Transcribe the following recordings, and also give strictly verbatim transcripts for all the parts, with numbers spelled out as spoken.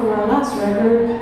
from our last record.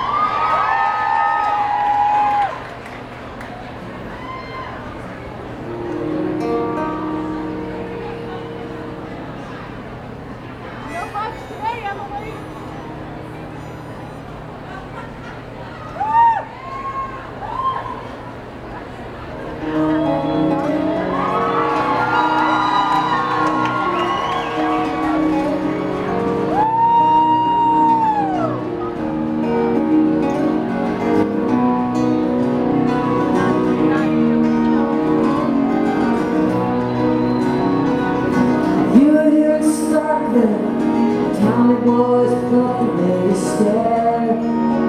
Tommy boys put the baby stare.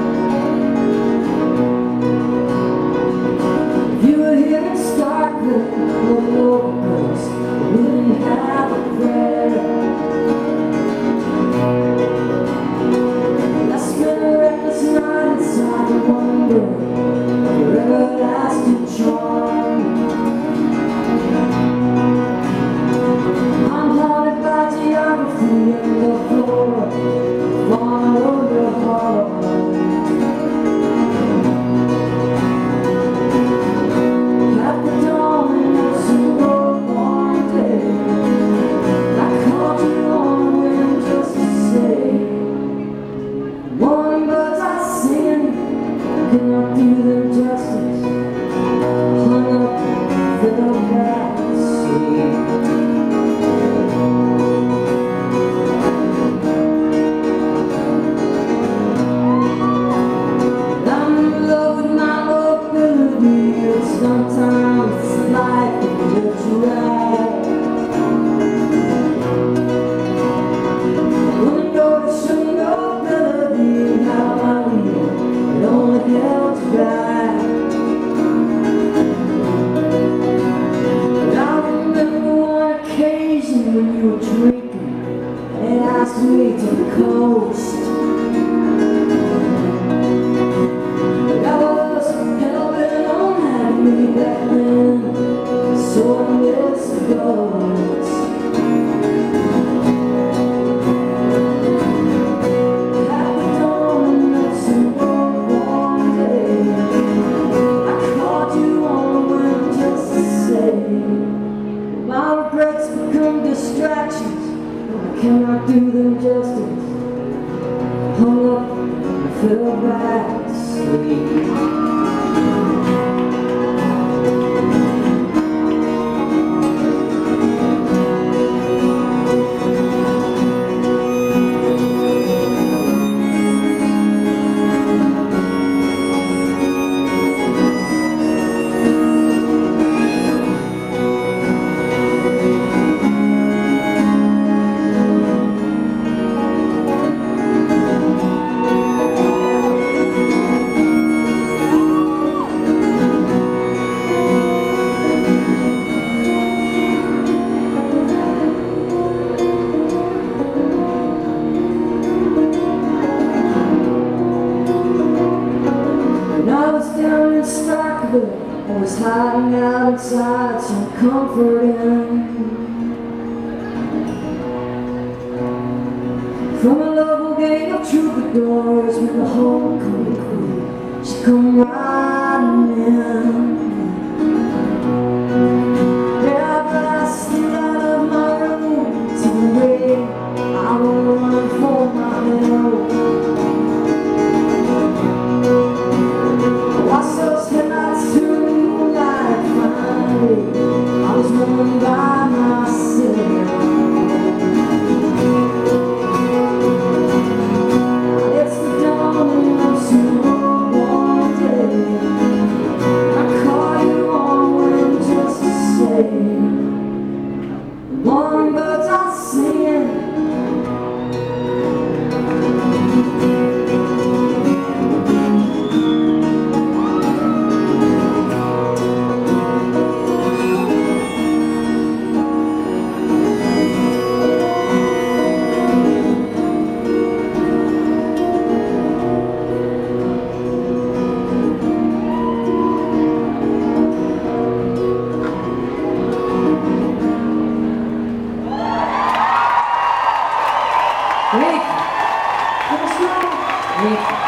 If you were here in Starkville, all the old girls wouldn't have a prayer. I spent a reckless night inside the wonder of your everlasting charm. I'm haunted by geography and the floor, follow your heart. At the dawn of some road one day, I called you on wind just to say, one bird's eye singing, cannot do them justice, hung up for the back seat. Sometimes it's like a little ride. When the door should know melody, how I knew it only held to ride. But I remember one occasion when you were drinking and asked me to the coast. Back then, so I miss the ghosts. At the dawn of some warm day, I called you on wind just to say, my regrets become distractions, I cannot do them justice. Hung up and fell back to sleep. I was hiding out inside some comfort inn from a local gang of troubadours with the homecoming queen. She come riding in. Yeah, I blasted out of my room to the way I will run for my help. Watch those headlights turn moonlight finally. I was running by myself. It's the dawn of some warm day. week.